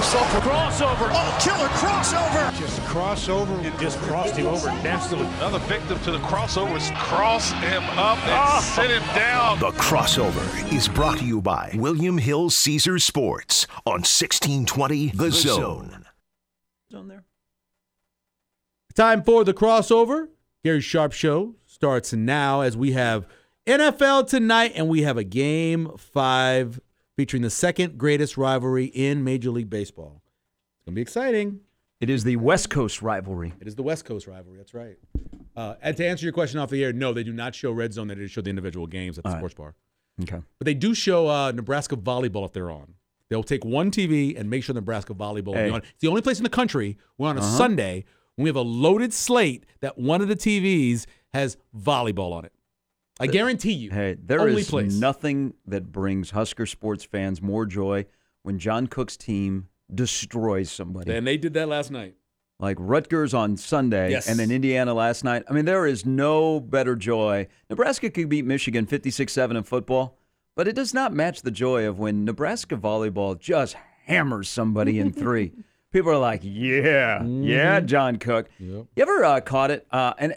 himself a crossover. Oh, killer crossover. Just crossover. It just crossed him over nastily. Another victim to the crossovers. Cross him up and sit him down. The Crossover is brought to you by William Hill Caesars Sports on 1620 The Zone. There. Time for The Crossover. Gary Sharp Show starts now as we have NFL tonight, and we have a Game 5 featuring the second greatest rivalry in Major League Baseball. It's going to be exciting. It is the West Coast rivalry. It is the West Coast rivalry. That's right. And to answer your question off the air, no, they do not show Red Zone. They just show the individual games at the sports bar. Okay. But they do show Nebraska volleyball if they're on. They'll take one TV and make sure Nebraska volleyball will be on. It's the only place in the country where on a Sunday when we have a loaded slate that one of the TVs has volleyball on it. I guarantee you. Hey, there only is place. nothing that brings Husker sports fans more joy when John Cook's team destroys somebody. And they did that last night. Like Rutgers on Sunday and then Indiana last night. I mean, there is no better joy. Nebraska could beat Michigan 56-7 in football, but it does not match the joy of when Nebraska volleyball just hammers somebody in 3. People are like, yeah, John Cook. Yep. You ever caught it? And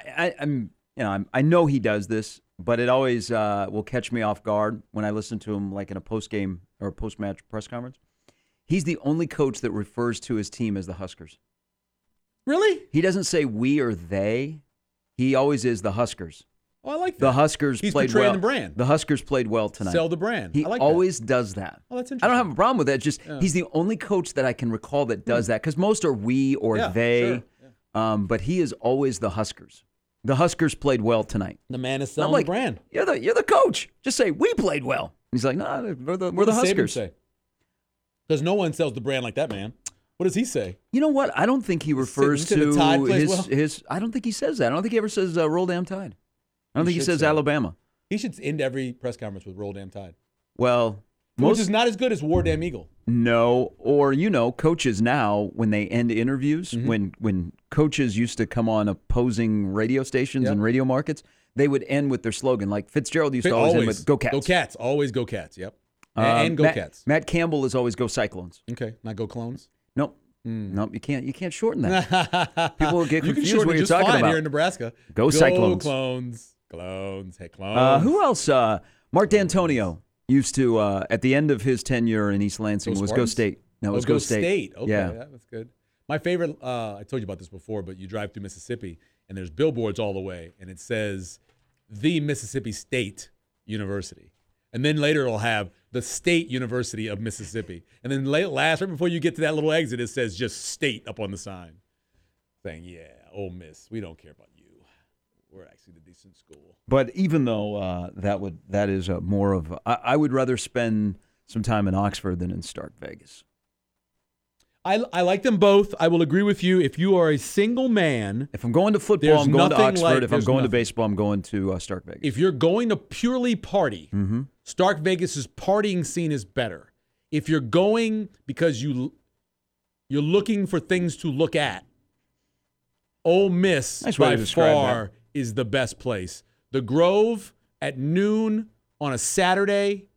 I know he does this, but it always will catch me off guard when I listen to him like in a post-game or post-match press conference. He's the only coach that refers to his team as the Huskers. Really? He doesn't say we or they. He always is the Huskers. Oh, I like that. The Huskers He's played portraying well. the brand. The Huskers played well tonight. Sell the brand. He I like always does that. Oh, that's I interesting. don't have a problem with that. Just he's the only coach that I can recall that does that because most are we or they. Sure. But he is always the Huskers. The Huskers played well tonight. The man is I'm selling like, the brand. You're the coach. Just say we played well. He's like, no, we're the Huskers. Because no one sells the brand like that, man. What does he say? You know what? I don't think he refers to the to Tide plays his. well? I don't think he says that. I don't think he ever says Roll Damn Tide. I don't think he should says say it. Alabama. He should end every press conference with Roll Damn Tide. Well, Which is not as good as War Damn Eagle. No, or coaches now when they end interviews, when coaches used to come on opposing radio stations and radio markets, they would end with their slogan. Like Fitzgerald used to always end with "Go Cats." Go Cats. Always Go Cats. Yep. And Go Cats. Matt Campbell is always "Go Cyclones." Okay, not Go Clones. Nope. Nope. You can't shorten that. People will get You can confused shorten what it you're just talking fine about. here in Nebraska. Go Cyclones. Clones. Clones. Hey, Clones. Who else? Mark D'Antonio used to, at the end of his tenure in East Lansing, was Go State. No, it was Go State. Okay, yeah, that's good. My favorite, I told you about this before, but you drive through Mississippi, and there's billboards all the way, and it says, the Mississippi State University. And then later it'll have the State University of Mississippi. And then right before you get to that little exit, it says just State up on the sign. Saying, yeah, Ole Miss, we don't care about you. We're actually the decent school. But even though that is more of, I would rather spend some time in Oxford than in Stark Vegas. I like them both. I will agree with you. If you are a single man, if I'm going to football, I'm going to Oxford. If I'm going to baseball, I'm going to Stark Vegas. If you're going to purely party, Stark Vegas's partying scene is better. If you're going because you're looking for things to look at, Ole Miss by far is the best place. The Grove at noon on a Saturday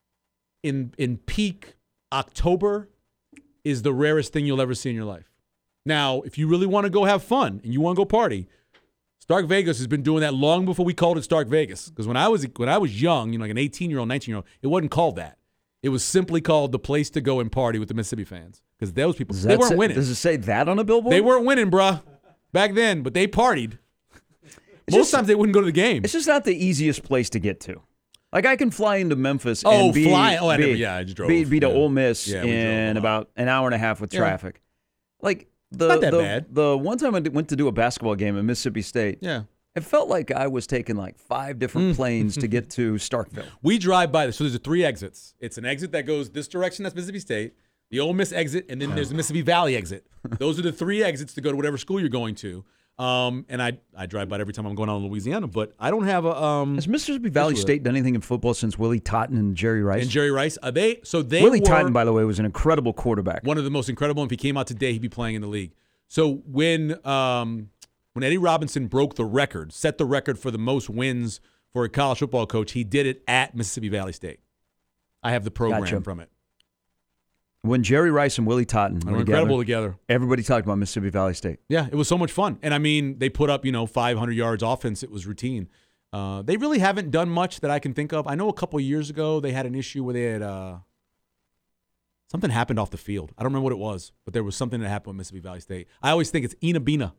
in peak October is the rarest thing you'll ever see in your life. Now, if you really want to go have fun and you want to go party, Stark Vegas has been doing that long before we called it Stark Vegas. Because when I was young, like an 18-year-old, 19-year-old, it wasn't called that. It was simply called the place to go and party with the Mississippi fans. Because those people, they weren't winning. Does it say that on a billboard? They weren't winning, bruh, back then, but they partied. Most times they wouldn't go to the game. It's just not the easiest place to get to. Like, I can fly into Memphis I and just drove. be to Ole Miss in about an hour and a half with traffic. Like, not that bad. The one time I went to do a basketball game at Mississippi State, it felt like I was taking like 5 different planes to get to Starkville. We drive by this. So there's 3 exits. It's an exit that goes this direction, that's Mississippi State, the Ole Miss exit, and then there's the Mississippi Valley exit. Those are the 3 exits to go to whatever school you're going to. And I drive by it every time I'm going out to Louisiana, but I don't have a. Has Mississippi Valley State done anything in football since Willie Totten and Jerry Rice? Willie Totten, by the way, was an incredible quarterback. One of the most incredible. If he came out today, he'd be playing in the league. So when Eddie Robinson set the record for the most wins for a college football coach, he did it at Mississippi Valley State. I have the program from it. When Jerry Rice and Willie Totten were incredible together. Everybody talked about Mississippi Valley State. Yeah, it was so much fun. And, I mean, they put up, 500 yards offense. It was routine. They really haven't done much that I can think of. I know a couple of years ago they had an issue where they had something happened off the field. I don't remember what it was, but there was something that happened with Mississippi Valley State. I always think it's Ina Bina,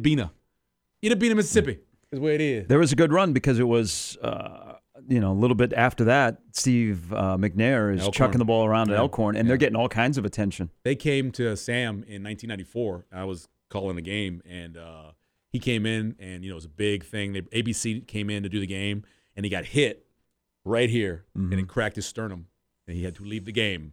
Mississippi is where it is. There was a good run because it was a little bit after that, Steve McNair is chucking the ball around at Elkhorn, and they're getting all kinds of attention. They came to Sam in 1994. I was calling the game, and he came in, and it was a big thing. ABC came in to do the game, and he got hit right here, and it cracked his sternum, and he had to leave the game.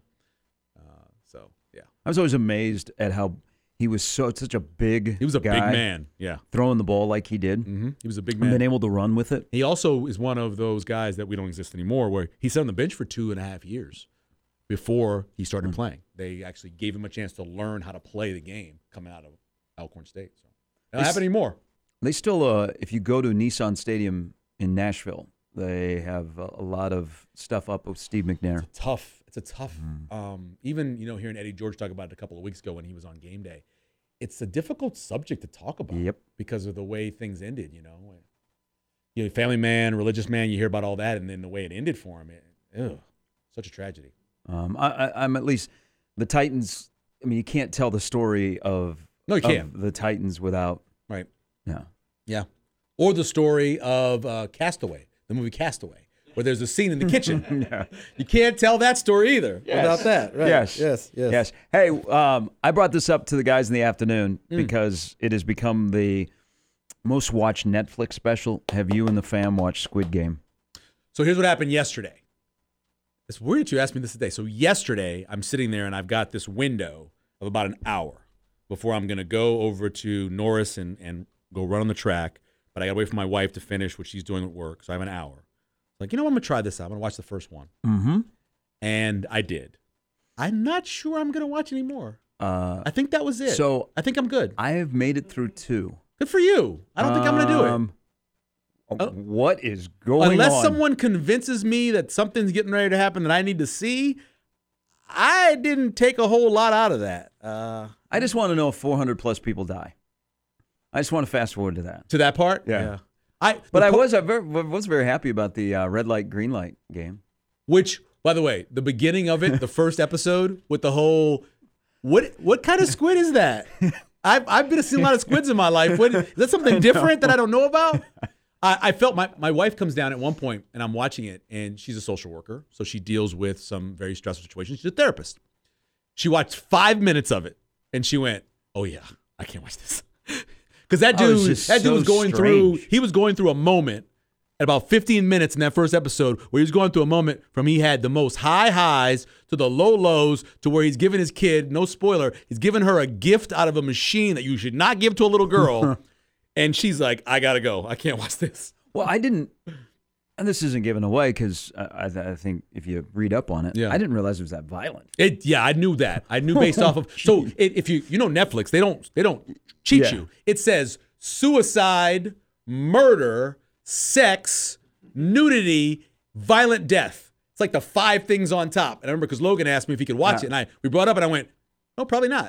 I was always amazed at how he was such a big He was a guy, big man, yeah. throwing the ball like he did. Mm-hmm. He was a big man. And been able to run with it. He also is one of those guys that we don't exist anymore where he sat on the bench for 2.5 years before he started playing. They actually gave him a chance to learn how to play the game coming out of Elkhorn State. So it don't happen anymore. They still, if you go to Nissan Stadium in Nashville, they have a lot of stuff up with Steve McNair. It's a tough. Even hearing Eddie George talk about it a couple of weeks ago when he was on Game Day, it's a difficult subject to talk about. Yep. Because of the way things ended. Family man, religious man. You hear about all that, and then the way it ended for him. Such a tragedy. I'm at least the Titans. I mean, you can't tell the story of the Titans without right. Yeah. Or the story of Castaway, the movie Castaway, where there's a scene in the kitchen. You can't tell that story either without that. Right? Yes. Hey, I brought this up to the guys in the afternoon because it has become the most watched Netflix special. Have you and the fam watched Squid Game? So here's what happened yesterday. It's weird that you asked me this today. So yesterday, I'm sitting there and I've got this window of about an hour before I'm going to go over to Norris and go run on the track. But I got to wait for my wife to finish what she's doing at work. So I have an hour. Like, I'm going to try this out. I'm going to watch the first one. Mm-hmm. And I did. I'm not sure I'm going to watch anymore. I think that was it. So I think I'm good. I have made it through 2. Good for you. I don't think I'm going to do it. What is going on? Unless someone convinces me that something's getting ready to happen that I need to see, I didn't take a whole lot out of that. I just want to know if 400-plus people die. I just want to fast forward to that. To that part? Yeah. I was very happy about the red light, green light game. Which, by the way, the beginning of it, the first episode with the whole, what kind of squid is that? I've been seeing a lot of squids in my life. Is that something different that I don't know about? I felt my wife comes down at one point, and I'm watching it, and she's a social worker, so she deals with some very stressful situations. She's a therapist. She watched 5 minutes of it, and she went, "Oh yeah, I can't watch this." Because that dude was going through. He was going through a moment at about 15 minutes in that first episode where he was going through a moment from he had the most high highs to the low lows to where he's giving his kid, no spoiler, he's giving her a gift out of a machine that you should not give to a little girl, and she's like, "I gotta go. I can't watch this." Well, I didn't. And this isn't given away because I think if you read up on it, I didn't realize it was that violent. I knew that. I knew based off of. So if you Netflix, they don't cheat you. It says suicide, murder, sex, nudity, violent death. It's like the 5 things on top. And I remember because Logan asked me if he could watch it, and we brought it up, and I went, "No, probably not."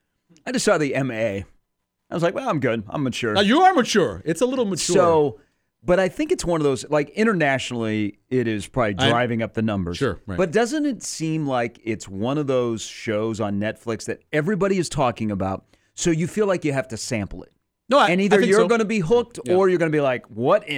I just saw the MA. I was like, "Well, I'm good. I'm mature." Now you are mature. It's a little mature. So. But I think it's one of those, like internationally, it is probably driving up the numbers. Sure. Right. But doesn't it seem like it's one of those shows on Netflix that everybody is talking about, so you feel like you have to sample it? No, and either you're going to be hooked or you're going to be like,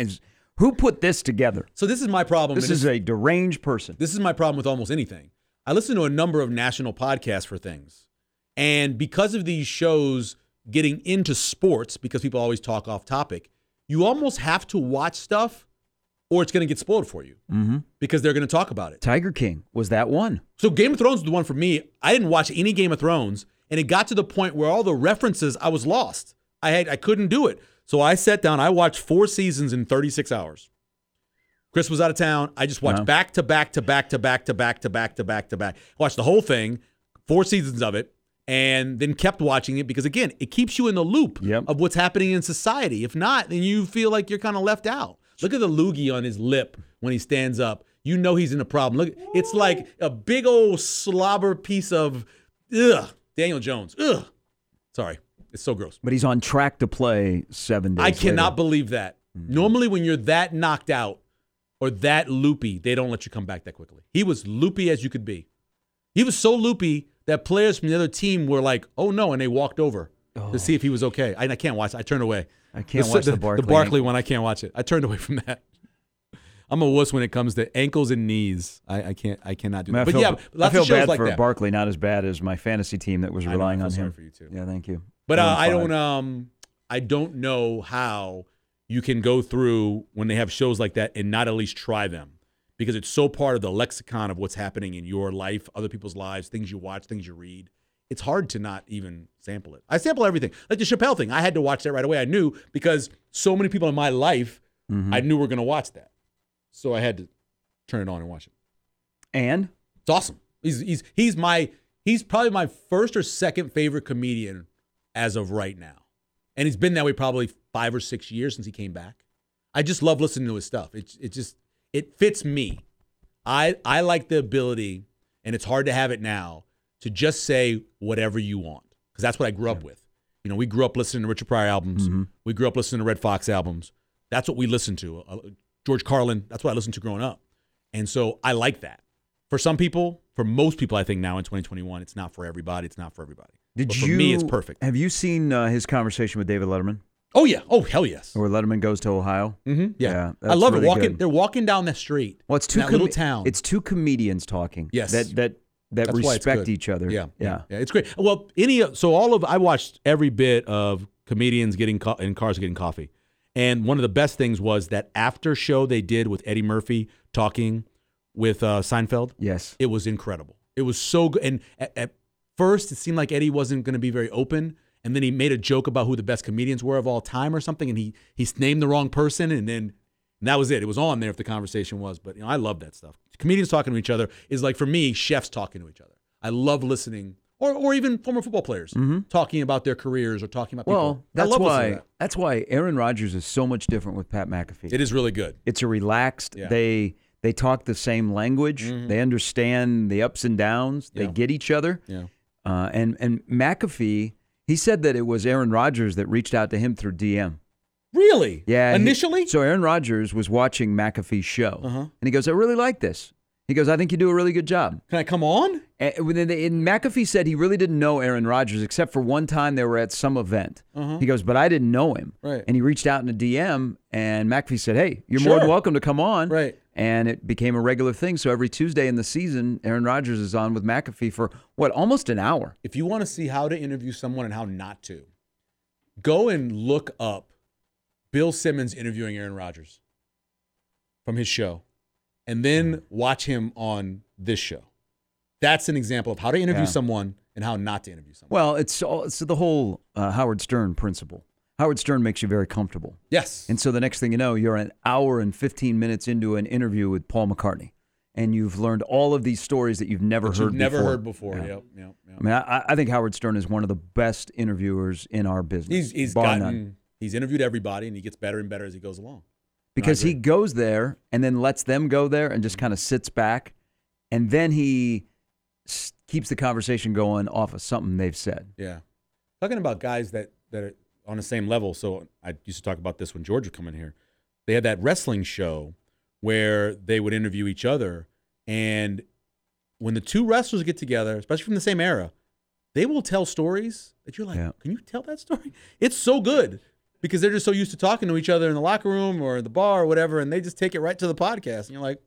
who put this together? So this is my problem. This is a deranged person. This is my problem with almost anything. I listen to a number of national podcasts for things. And because of these shows getting into sports, because people always talk off topic, you almost have to watch stuff or it's going to get spoiled for you because they're going to talk about it. Tiger King was that one. So Game of Thrones was the one for me. I didn't watch any Game of Thrones, and it got to the point where all the references, I was lost. I couldn't do it. So I sat down. I watched 4 seasons in 36 hours. Chris was out of town. I just watched back to back to back to back to back to back to back to back. Watched the whole thing, 4 seasons of it. And then kept watching it because, again, it keeps you in the loop of what's happening in society. If not, then you feel like you're kind of left out. Look at the loogie on his lip when he stands up. you know he's in a problem. Look, it's like a big old slobber piece of, Daniel Jones. Sorry. It's so gross. But he's on track to play 7 days I cannot later. believe that. Normally when you're that knocked out or that loopy, they don't let you come back that quickly. He was loopy as you could be. He was so loopy that players from the other team were like, oh, no, and they walked over to see if he was okay. I can't watch it. I turned away. I can't watch the Barkley. The Barkley one, I can't watch it. I turned away from that. I'm a wuss when it comes to ankles and knees. I cannot do that. But yeah, lots I feel of shows bad like for that. Barkley, not as bad as my fantasy team that was relying on him. Sorry for you too. Yeah, thank you. But I don't know how you can go through when they have shows like that and not at least try them, because it's so part of the lexicon of what's happening in your life, other people's lives, things you watch, things you read. It's hard to not even sample it. I sample everything. Like the Chappelle thing, I had to watch that right away. I knew, because so many people in my life, I knew were going to watch that. So I had to turn it on and watch it. And? It's awesome. He's probably my first or second favorite comedian as of right now. And he's been that way probably 5 or 6 years since he came back. I just love listening to his stuff. It fits me. I like the ability, and it's hard to have it now, to just say whatever you want, because that's what I grew up with. You know, we grew up listening to Richard Pryor albums. We grew up listening to Red Fox albums. That's what we listened to. George Carlin, that's what I listened to growing up. And so I like that. For some people, for most people, I think now in 2021, it's not for everybody. It's not for everybody. But for me, it's perfect. Have you seen his conversation with David Letterman? Oh, yeah. Oh, hell yes. Where Letterman goes to Ohio? Mm-hmm. Yeah. That's I love really it. good. They're walking down that street. Well, it's that little town. It's two comedians talking. Yes. That respect each other. Yeah. It's great. Well, I watched every bit of comedians getting in cars getting coffee. And one of the best things was that after show they did with Eddie Murphy talking with Seinfeld. Yes. It was incredible. It was so good. And at first, it seemed like Eddie wasn't going to be very open. And then he made a joke about who the best comedians were of all time or something. And he named the wrong person. And that was it. It was on there if the conversation was. But I love that stuff. Comedians talking to each other is like, for me, chefs talking to each other. I love listening. Or even former football players talking about their careers or talking about people. Well, that's why Aaron Rodgers is so much different with Pat McAfee. It is really good. It's a relaxed. Yeah. They talk the same language. They understand the ups and downs. They get each other. Yeah. And McAfee, he said that it was Aaron Rodgers that reached out to him through DM. Really? Yeah. Initially? So Aaron Rodgers was watching McAfee's show, and he goes, "I really like this." He goes, "I think you do a really good job. Can I come on?" And McAfee said he really didn't know Aaron Rodgers, except for one time they were at some event. He goes, "But I didn't know him." Right. And he reached out in a DM, and McAfee said, "Hey, you're more than welcome to come on." Right. And it became a regular thing. So every Tuesday in the season, Aaron Rodgers is on with McAfee for, almost an hour. If you want to see how to interview someone and how not to, go and look up Bill Simmons interviewing Aaron Rodgers from his show. And then watch him on this show. That's an example of how to interview someone and how not to interview someone. Well, it's the whole Howard Stern principle. Howard Stern makes you very comfortable. Yes. And so the next thing you know, you're an hour and 15 minutes into an interview with Paul McCartney. And you've learned all of these stories that you've never heard before. Yep. I mean, I think Howard Stern is one of the best interviewers in our business. He's interviewed everybody, and he gets better and better as he goes along. Because he goes there and then lets them go there and just kind of sits back. And then he keeps the conversation going off of something they've said. Yeah. Talking about guys that are on the same level. So I used to talk about this when George would come in here. They had that wrestling show where they would interview each other. And when the two wrestlers get together, especially from the same era, they will tell stories that you're like, Can you tell that story? It's so good. Because they're just so used to talking to each other in the locker room or the bar or whatever, and they just take it right to the podcast. And you're like,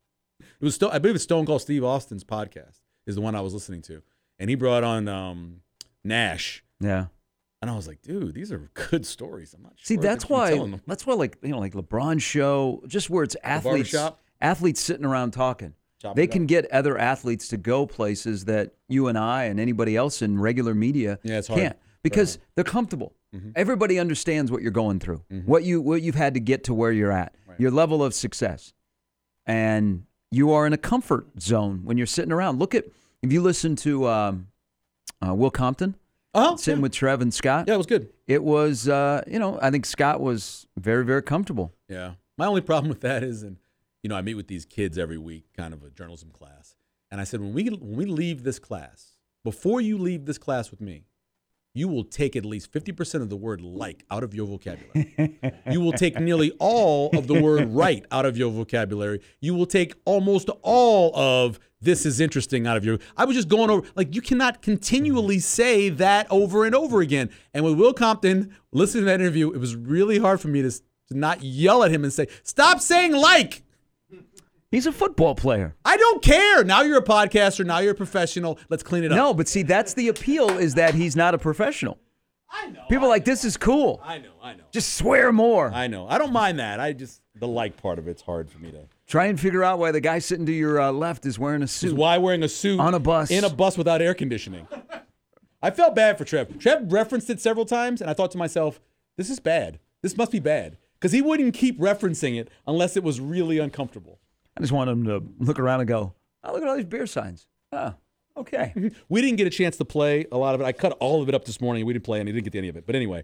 I believe it's Stone Cold Steve Austin's podcast is the one I was listening to. And he brought on Nash. Yeah. And I was like, dude, these are good stories. I'm not sure. See, that's why like LeBron's show, just where it's athletes sitting around talking. They can get other athletes to go places that you and I and anybody else in regular media can't. Because they're comfortable. Mm-hmm. Everybody understands what you're going through, what you've had to get to where you're at, your level of success. And you are in a comfort zone when you're sitting around. If you listen to Will Compton, sitting with Trev and Scott. Yeah, it was good. It was, I think Scott was very, very comfortable. Yeah. My only problem with that is, and I meet with these kids every week, kind of a journalism class. And I said, when we leave this class, before you leave this class with me, you will take at least 50% of the word like out of your vocabulary. You will take nearly all of the word right out of your vocabulary. You will take almost all of this is interesting out of your. I was just going over, like, you cannot continually say that over and over again. And with Will Compton, listening to that interview, it was really hard for me to not yell at him and say, stop saying like. He's a football player. I don't care. Now you're a podcaster. Now you're a professional. Let's clean it up. No, but see, that's the appeal, is that he's not a professional. I know. People are like, this is cool. I know. Just swear more. I know. I don't mind that. The like part of it's hard for me to. Try and figure out why the guy sitting to your left is wearing a suit. Why wearing a suit on a bus. In a bus without air conditioning. I felt bad for Trev. Trev referenced it several times, and I thought to myself, this is bad. This must be bad. Because he wouldn't keep referencing it unless it was really uncomfortable. I just want him to look around and go, oh, look at all these beer signs. Oh, okay. We didn't get a chance to play a lot of it. I cut all of it up this morning. We didn't play any. Didn't get to any of it. But anyway,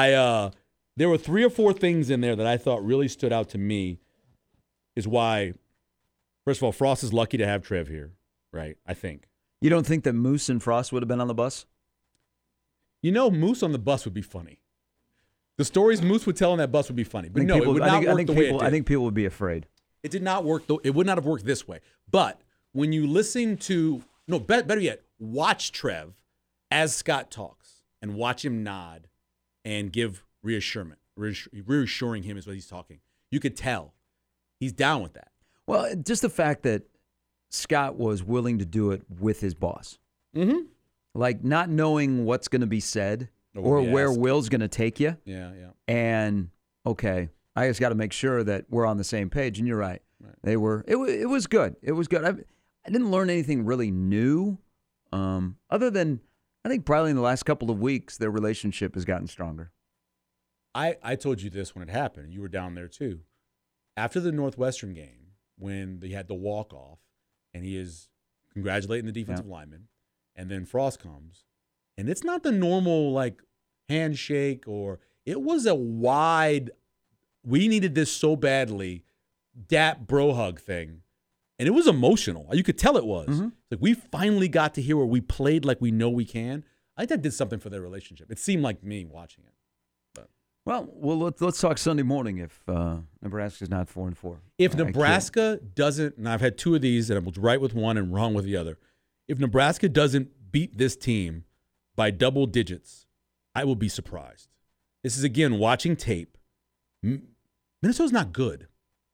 there were 3 or 4 things in there that I thought really stood out to me is why, first of all, Frost is lucky to have Trev here, right? I think. You don't think that Moose and Frost would have been on the bus? Moose on the bus would be funny. The stories Moose would tell on that bus would be funny. But no, it would not work the way it did. I think people would be afraid. It did not work. It would not have worked this way. But when you listen to, better yet, watch Trev as Scott talks and watch him nod and give reassuring him is what he's talking. You could tell he's down with that. Well, just the fact that Scott was willing to do it with his boss. Mm-hmm. Like not knowing what's going to be said or where Will's going to take you. Yeah. And, okay, I just got to make sure that we're on the same page. And you're right. They were. It was good. It was good. I didn't learn anything really new, other than I think probably in the last couple of weeks their relationship has gotten stronger. I told you this when it happened. You were down there too. After the Northwestern game, when they had the walk-off, and he is congratulating the defensive lineman, and then Frost comes, and it's not the normal like handshake it was a wide. We needed this so badly, dap bro hug thing. And it was emotional. You could tell it was. Mm-hmm. Like we finally got to hear where we played like we know we can. I think that did something for their relationship. It seemed like me watching it. But. Well, let's talk Sunday morning if Nebraska's not 4-4. If Nebraska doesn't, and I've had 2 of these, and I was right with one and wrong with the other. If Nebraska doesn't beat this team by double digits, I will be surprised. This is, again, watching tape. Minnesota's not good.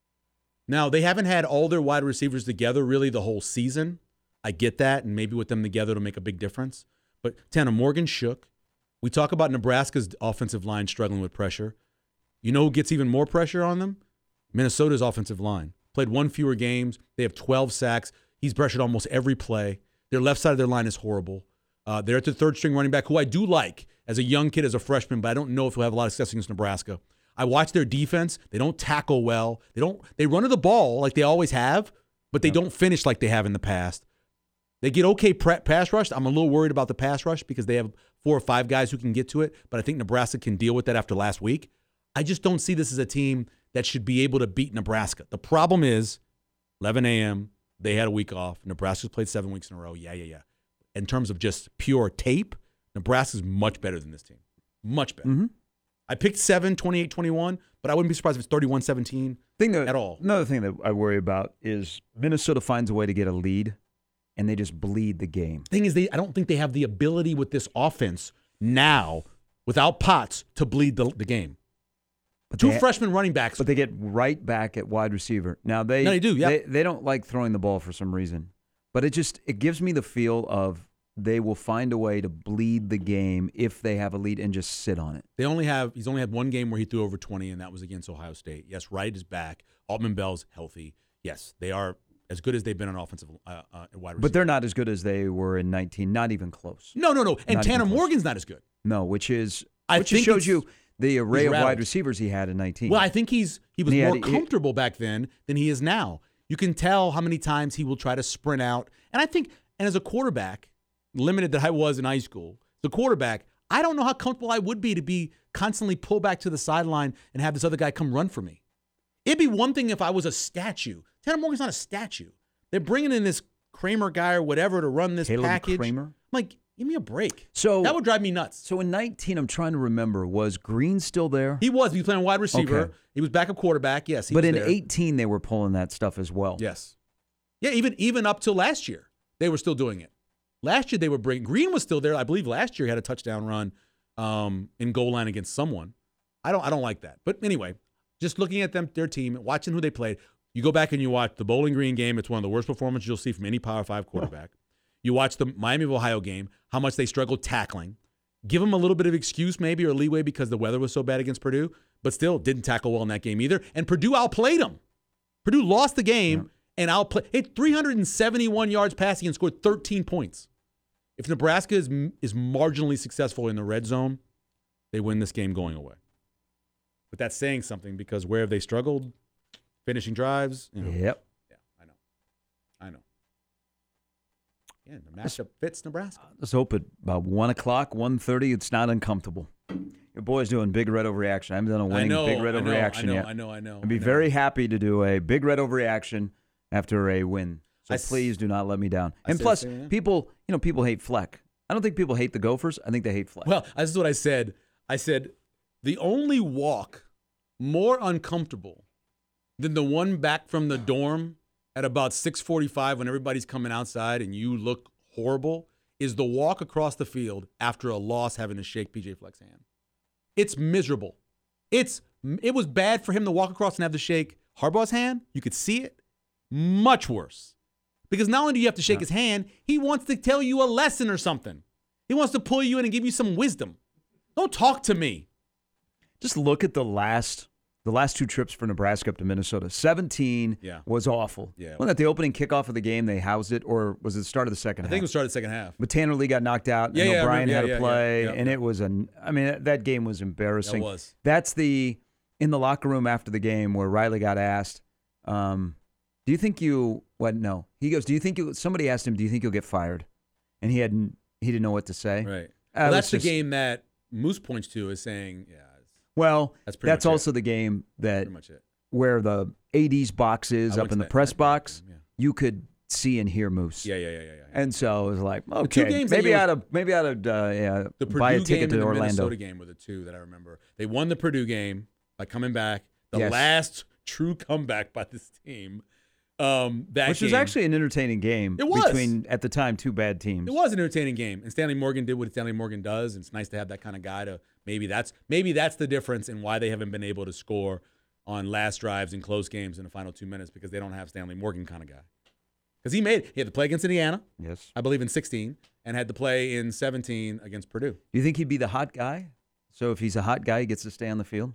Now, they haven't had all their wide receivers together really the whole season. I get that, and maybe with them together it'll make a big difference. But Tanner Morgan shook. We talk about Nebraska's offensive line struggling with pressure. You know who gets even more pressure on them? Minnesota's offensive line. Played 1 fewer games. They have 12 sacks. He's pressured almost every play. Their left side of their line is horrible. They're at the third-string running back, who I do like as a young kid, as a freshman, but I don't know if he'll have a lot of success against Nebraska. I watch their defense. They don't tackle well. They run to the ball like they always have, but they don't finish like they have in the past. They get okay pass rush. I'm a little worried about the pass rush because they have 4 or 5 guys who can get to it, but I think Nebraska can deal with that after last week. I just don't see this as a team that should be able to beat Nebraska. The problem is 11 a.m., they had a week off. Nebraska's played 7 weeks in a row. Yeah. In terms of just pure tape, Nebraska's much better than this team. Much better. Mm-hmm. I picked 7, 28-21, but I wouldn't be surprised if it's 31-17 at all. Another thing that I worry about is Minnesota finds a way to get a lead, and they just bleed the game. Thing is, I don't think they have the ability with this offense now, without Potts, to bleed the game. But 2 freshman running backs. But they get right back at wide receiver. Now they do, yeah. They don't like throwing the ball for some reason. But it gives me the feel of they will find a way to bleed the game if they have a lead and just sit on it. He's only had 1 game where he threw over 20, and that was against Ohio State. Yes, Wright is back. Altman Bell's healthy. Yes, they are as good as they've been on offensive wide receiver. But they're not as good as they were in 19, not even close. No. And Tanner Morgan's not as good. No, which shows you the array of wide receivers he had in 19. Well, I think he was more comfortable back then than he is now. You can tell how many times he will try to sprint out. And I think, as a quarterback, limited that I was in high school, the quarterback, I don't know how comfortable I would be to be constantly pulled back to the sideline and have this other guy come run for me. It'd be one thing if I was a statue. Tanner Morgan's not a statue. They're bringing in this Kramer guy or whatever to run this Caleb package. Kramer? I'm like, give me a break. So that would drive me nuts. So in 19, I'm trying to remember, was Green still there? He was. He was playing wide receiver. Okay. He was backup quarterback. Yes, he but was in there. 18, they were pulling that stuff as well. Yes. Yeah, even up till last year, they were still doing it. Last year, they were bringing – Green was still there. I believe last year he had a touchdown run in goal line against someone. I don't like that. But anyway, just looking at their team, watching who they played, you go back and you watch the Bowling Green game. It's one of the worst performances you'll see from any Power 5 quarterback. You watch the Miami of Ohio game, how much they struggled tackling. Give them a little bit of excuse maybe or leeway because the weather was so bad against Purdue, but still didn't tackle well in that game either. And Purdue outplayed them. Purdue lost the game and hit 371 yards passing and scored 13 points. If Nebraska is marginally successful in the red zone, they win this game going away. But that's saying something because where have they struggled? Finishing drives. Yep. Yeah, I know. Yeah, the matchup fits Nebraska. Let's hope at about 1 o'clock, 1:30, it's not uncomfortable. Your boy's doing Big Red Overreaction. I haven't done a winning Big Red Overreaction yet. I know. I'd be very happy to do a Big Red Overreaction after a win. So please do not let me down. And plus, people hate Fleck. I don't think people hate the Gophers. I think they hate Fleck. Well, this is what I said. I said the only walk more uncomfortable than the one back from the dorm at about 6:45 when everybody's coming outside and you look horrible is the walk across the field after a loss having to shake PJ Fleck's hand. It's miserable. It was bad for him to walk across and have to shake Harbaugh's hand. You could see it. Much worse. Because not only do you have to shake his hand, he wants to tell you a lesson or something. He wants to pull you in and give you some wisdom. Don't talk to me. Just look at the last 2 trips for Nebraska up to Minnesota. 17 was awful. Yeah. Wasn't that the opening kickoff of the game? They housed it, or was it the start of the second half? I think it was started the second half. But Tanner Lee got knocked out, and O'Brien had to play, and it was that game was embarrassing. It was. That's in the locker room after the game where Riley got asked, do you think no. He goes, somebody asked him, do you think you'll get fired? And he didn't know what to say. Right. Well, that's the game that Moose points to as saying, that's also the game that where the AD's box is up in the press box. You could see and hear Moose. Yeah. And so it was like, okay, maybe I ought to buy a ticket to Orlando. The Minnesota game were the two that I remember. They won the Purdue game by coming back. The last true comeback by this team. Which was actually an entertaining game. It was. Between, at the time, two bad teams. It was an entertaining game. And Stanley Morgan did what Stanley Morgan does. And it's nice to have that kind of guy to maybe that's the difference in why they haven't been able to score on last drives in close games in the final 2 minutes because they don't have Stanley Morgan kind of guy. Because he had to play against Indiana, I believe in 16, and had to play in 17 against Purdue. Do you think he'd be the hot guy? So if he's a hot guy, he gets to stay on the field?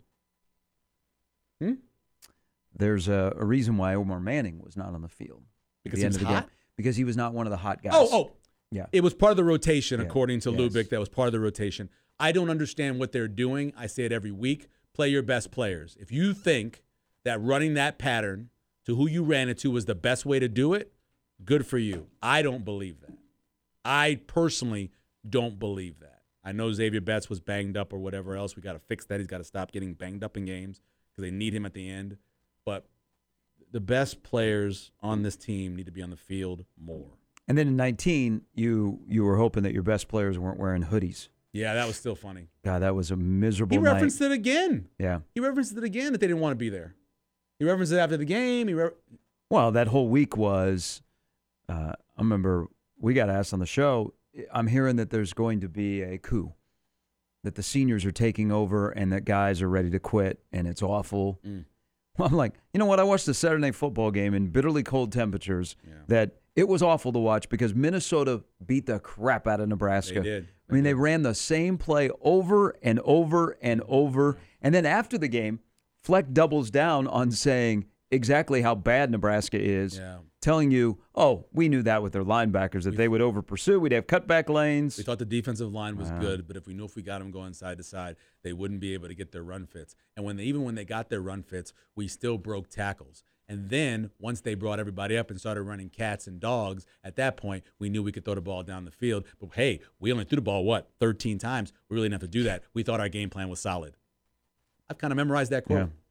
There's a reason why Omar Manning was not on the field. Because he was hot? Because he was not one of the hot guys. Yeah. It was part of the rotation, according to Lubick. That was part of the rotation. I don't understand what they're doing. I say it every week. Play your best players. If you think that running that pattern to who you ran it to was the best way to do it, good for you. I don't believe that. I personally don't believe that. I know Xavier Betts was banged up or whatever else. We got to fix that. He's got to stop getting banged up in games because they need him at the end. But the best players on this team need to be on the field more. And then in 19, you were hoping that your best players weren't wearing hoodies. Yeah, that was still funny. God, that was a miserable night. He referenced it again. Yeah. He referenced it again that they didn't want to be there. He referenced it after the game. Well, that whole week was, I remember we got asked on the show, I'm hearing that there's going to be a coup, that the seniors are taking over and that guys are ready to quit, and it's awful. Well, I'm like, you know what? I watched the Saturday Night Football game in bitterly cold temperatures that it was awful to watch because Minnesota beat the crap out of Nebraska. They did. They ran the same play over and over and over. And then after the game, Fleck doubles down on saying exactly how bad Nebraska is, telling you, we knew that with their linebackers, that they would over-pursue. We'd have cutback lanes. We thought the defensive line was good, but if we got them going side to side, they wouldn't be able to get their run fits. And even when they got their run fits, we still broke tackles. And then once they brought everybody up and started running cats and dogs, at that point, we knew we could throw the ball down the field. But, hey, we only threw the ball, 13 times? We really didn't have to do that. We thought our game plan was solid. I've kind of memorized that quote.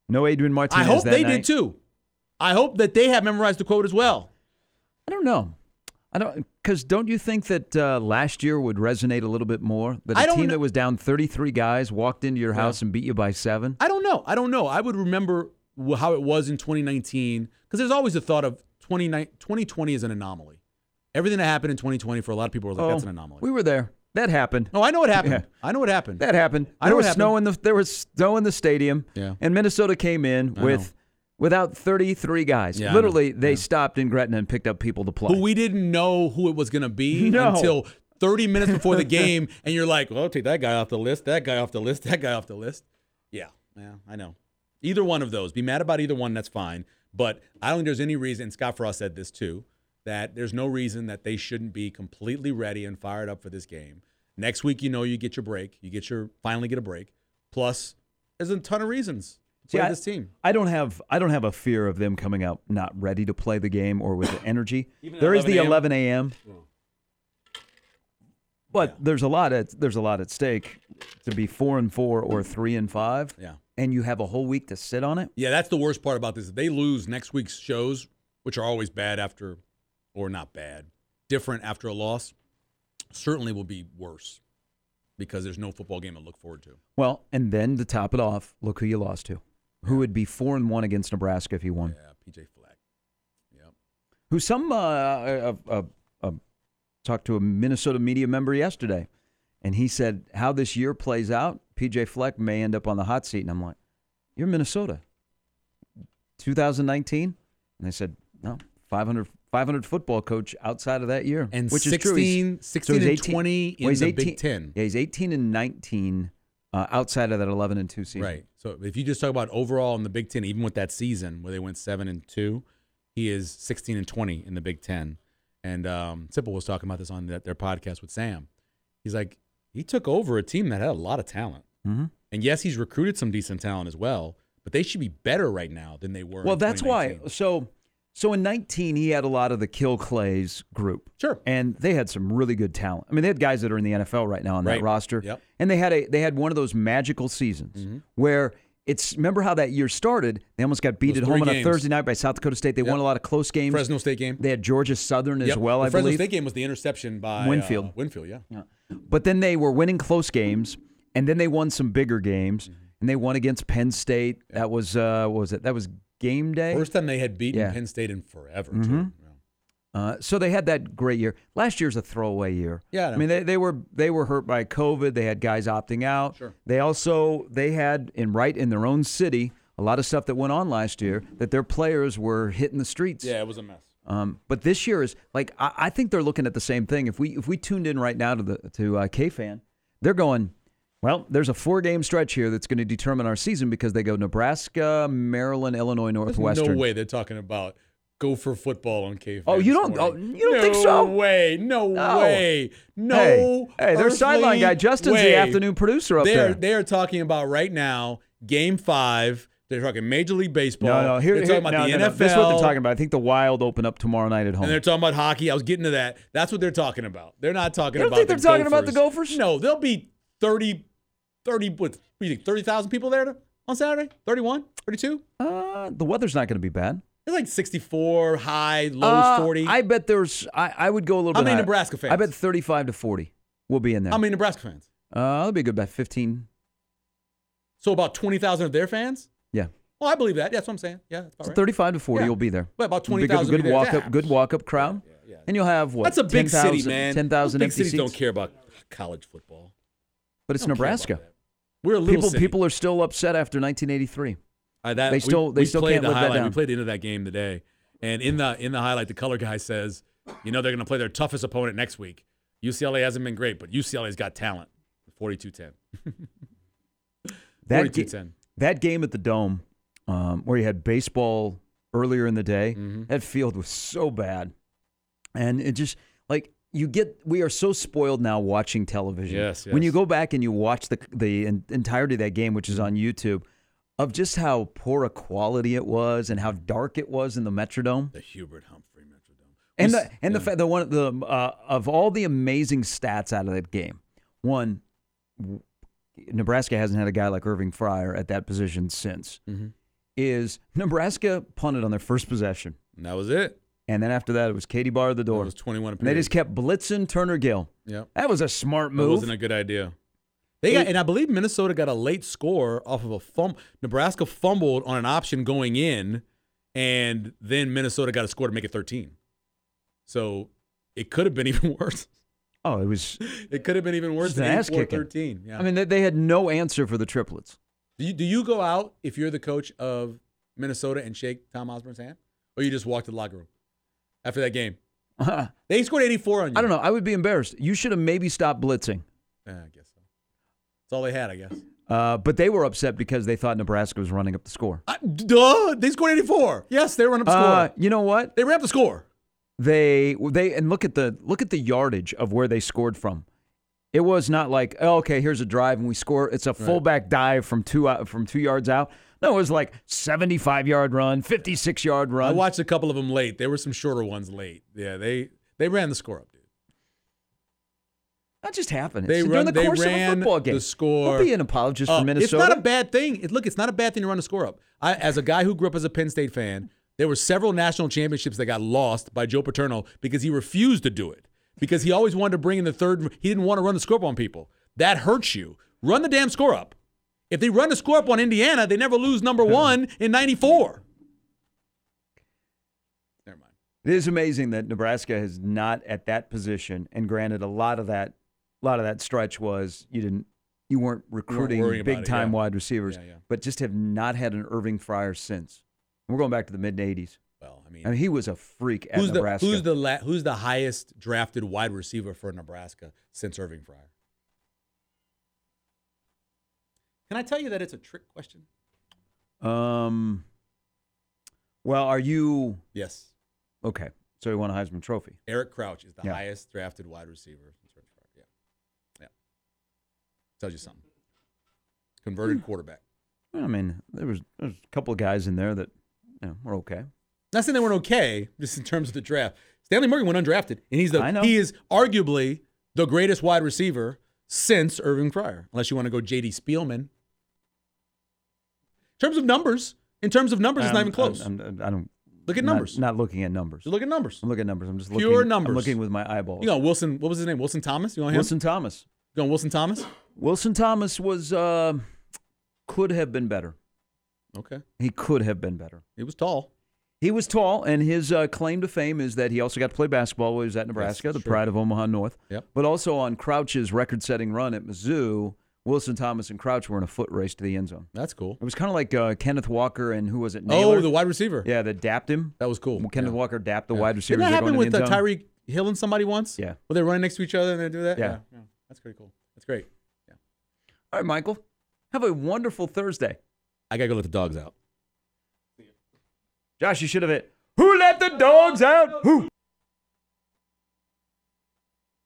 No Adrian Martinez. I hope that they night. did too. I hope that they have memorized the quote as well. I don't know. Because don't you think that last year would resonate a little bit more? That a team that was down 33 guys walked into your house and beat you by 7? I don't know. I would remember how it was in 2019 because there's always the thought of 2020 is an anomaly. Everything that happened in 2020 for a lot of people was like, that's an anomaly. We were there. That happened. No, I know what happened. Yeah. I know what happened. That happened. There was snow in the stadium. Yeah. And Minnesota came in without 33 guys. Yeah, Literally, they stopped in Gretna and picked up people to play. Who we didn't know who it was going to be until 30 minutes before the game, and you're like, well, take that guy off the list, that guy off the list, that guy off the list. Yeah, I know. Either one of those. Be mad about either one, that's fine. But I don't think there's any reason, and Scott Frost said this too, that there's no reason that they shouldn't be completely ready and fired up for this game. Next week, you get your break. Finally get a break. Plus, there's a ton of reasons to play this team. I don't have a fear of them coming out not ready to play the game or with the energy. There is the 11 a.m. But there's a lot at stake to be 4-4 or 3-5. Yeah. And you have a whole week to sit on it. Yeah, that's the worst part about this. If they lose next week's shows, which are always bad different after a loss, certainly will be worse because there's no football game to look forward to. Well, and then to top it off, look who you lost to. Who would be 4-1 against Nebraska if he won? Yeah, P.J. Fleck. Yep. Who talked to a Minnesota media member yesterday, and he said how this year plays out, P.J. Fleck may end up on the hot seat. And I'm like, you're Minnesota. 2019? And they said, no, 500 football coach outside of that year. And which 16 is true. 16 and 20 in the Big Ten. Yeah, he's 18 and 19 outside of that 11-2 season. Right. So if you just talk about overall in the Big Ten, even with that season where they went 7-2, he is 16 and 20 in the Big Ten. And Sipple was talking about this on their podcast with Sam. He's like, he took over a team that had a lot of talent. Mm-hmm. And yes, he's recruited some decent talent as well, but they should be better right now than they were. Well, in that's why. 2019. So in 19, he had a lot of the Kill Clays group. Sure. And they had some really good talent. I mean, they had guys that are in the NFL right now on that roster. Yep. And they had one of those magical seasons where remember how that year started? They almost got beat at home on a Thursday night by South Dakota State. They won a lot of close games. Fresno State game. They had Georgia Southern as well, I believe. Fresno State game was the interception by Winfield. Yeah. But then they were winning close games, and then they won some bigger games, and they won against Penn State. That was what was it? That was game day. First time they had beaten Penn State in forever, too. So they had that great year. Last year's a throwaway year. Yeah, I mean they were hurt by COVID. They had guys opting out. Sure. They had in their own city a lot of stuff that went on last year that their players were hitting the streets. Yeah, it was a mess. But this year is like I think they're looking at the same thing. If we tuned in right now to K-Fan, they're going, well, there's a 4-game stretch here that's going to determine our season because they go Nebraska, Maryland, Illinois, Northwestern. There's no way they're talking about Gopher football on K-Fan. Oh, you don't think so? No way. No way. No. Hey, their sideline guy Justin's the afternoon producer up there. They are talking about right now Game 5. They're talking Major League Baseball. No. They're talking about the NFL. This is what they're talking about. I think the Wild open up tomorrow night at home. And they're talking about hockey. I was getting to that. That's what they're talking about. They're not talking about the Gophers. You don't think they're talking about the Gophers? No, there'll be 30,000 people there on Saturday? 31? 32? The weather's not going to be bad. It's like 64, high, lows 40. I bet I would go a little bit How many higher. Nebraska fans? I bet 35 to 40 will be in there. How many Nebraska fans? That'll be a good bet, 15. So about 20,000 of their fans? Yeah. Well, I believe that. Yeah, that's what I'm saying. Yeah, that's about So right. 35 to 40 will be there. But about 20,000 good walk-up crowd. Yeah. And you'll have, what, That's a big city, man. 10,000 big empty cities seats. don't care about college football. But it's They don't care Nebraska. about that. We're a little city. People are still upset after 1983. They still played can't the live that highlight. down. We played into that game today. And in the highlight, the color guy says, they're going to play their toughest opponent next week. UCLA hasn't been great, but UCLA's got talent. 42-10. 42-10. That game at the Dome, where you had baseball earlier in the day, that field was so bad. And it just, like, we are so spoiled now watching television. Yes. When you go back and you watch the entirety of that game, which is on YouTube, of just how poor a quality it was and how dark it was in the Metrodome. The Hubert Humphrey Metrodome. And the fact that of all the amazing stats out of that game, one, Nebraska hasn't had a guy like Irving Fryer at that position since. is Nebraska punted on their first possession. And that was it. And then after that, it was Katie Barr at the door. It was 21 and they just kept blitzing Turner Gill. Yep. That was a smart move. That wasn't a good idea. And I believe Minnesota got a late score off of a fumble. Nebraska fumbled on an option going in, and then Minnesota got a score to make it 13. So it could have been even worse. Oh, it was. It could have been even worse than 8-4-13. Yeah. I mean, they had no answer for the triplets. Do you go out if you're the coach of Minnesota and shake Tom Osborne's hand, or you just walk to the locker room after that game? They scored 84 on you. I don't know. I would be embarrassed. You should have maybe stopped blitzing. I guess so. That's all they had, I guess. But they were upset because they thought Nebraska was running up the score. They scored 84. Yes, they ran up the score. You know what? They ran up the score. They and look at the yardage of where they scored from. It was not like, oh, okay, here's a drive and we score. It's a fullback dive from 2 yards out. No, it was like 75-yard run, 56-yard run. I watched a couple of them late. There were some shorter ones late. Yeah, they ran the score up, dude. That just happened. They during the course ran of a football game. The score. Don't be an apologist for Minnesota. It's not a bad thing. It's not a bad thing to run the score up. As a guy who grew up as a Penn State fan, there were several national championships that got lost by Joe Paterno because he refused to do it. Because he always wanted to bring in the third. He didn't want to run the score up on people. That hurts you. Run the damn score up. If they run the score up on Indiana, they never lose number 1 in 94. Never mind. It is amazing that Nebraska is not at that position. And granted, a lot of that stretch was you weren't recruiting big time wide receivers, but just have not had an Irving Fryer since. And we're going back to the mid '80s. Well, I mean, he was a freak at Nebraska. Who's the highest drafted wide receiver for Nebraska since Irving Fryer? Can I tell you that it's a trick question? Well, are you? Yes. Okay, so he won a Heisman Trophy. Eric Crouch is the highest drafted wide receiver since Irving Fryer. Yeah. Tells you something. Converted quarterback. I mean, there's a couple of guys in there that were okay. Not saying they weren't okay, just in terms of the draft. Stanley Morgan went undrafted, and he is arguably the greatest wide receiver since Irving Fryer, unless you want to go J.D. Spielman. In terms of numbers, it's not even close. I don't look at numbers. Not looking at numbers. Just look at numbers. I'm looking at numbers. I'm just pure numbers. I'm looking with my eyeballs. You know, Wilson. What was his name? Wilson Thomas. You want him? Wilson Thomas. You going Wilson Thomas? Wilson Thomas was could have been better. Okay. He could have been better. He was tall. He was tall, and his claim to fame is that he also got to play basketball while he was at Nebraska, the pride of Omaha North. Yep. But also on Crouch's record-setting run at Mizzou, Wilson Thomas and Crouch were in a foot race to the end zone. That's cool. It was kind of like Kenneth Walker and who was it? Naylor? Oh, the wide receiver. Yeah, that dapped him. That was cool. Kenneth Walker dapped the wide receiver. Didn't that happen with Tyreek Hill and somebody once? Yeah. Were they running next to each other and they do that? Yeah. That's pretty cool. That's great. Yeah. All right, Michael. Have a wonderful Thursday. I got to go let the dogs out. Josh, you should have hit. Who let the dogs out? Who?